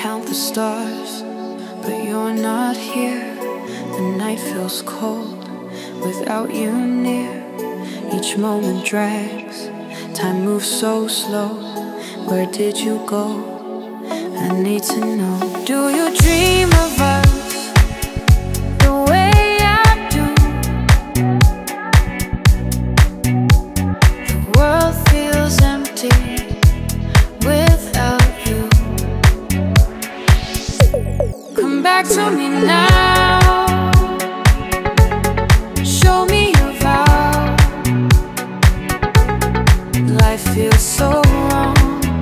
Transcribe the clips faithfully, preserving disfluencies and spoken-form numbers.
count the stars, but you're not here. The night feels cold without you near. Each moment drags, time moves so slow. Where did you go? I need to know. Do you dream of us the way I do? The world feels empty without you. Come back to me now. Show me your vow. Life feels so wrong.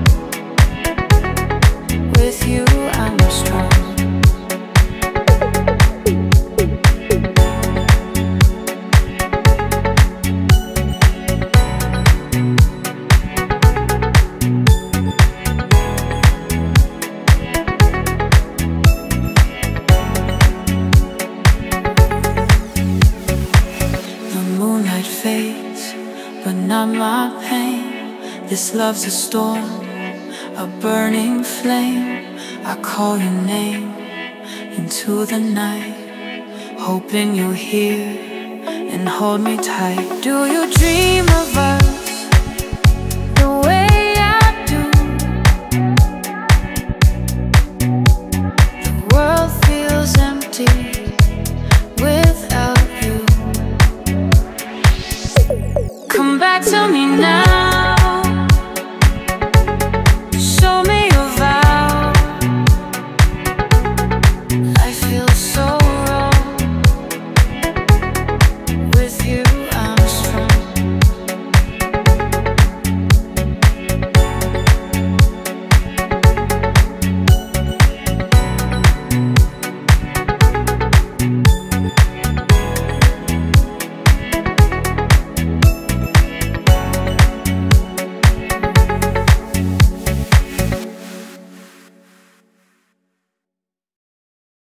With you I'm strong. Fades, but not my pain. This love's a storm, a burning flame. I call your name into the night, hoping you'll hear and hold me tight. Do you dream of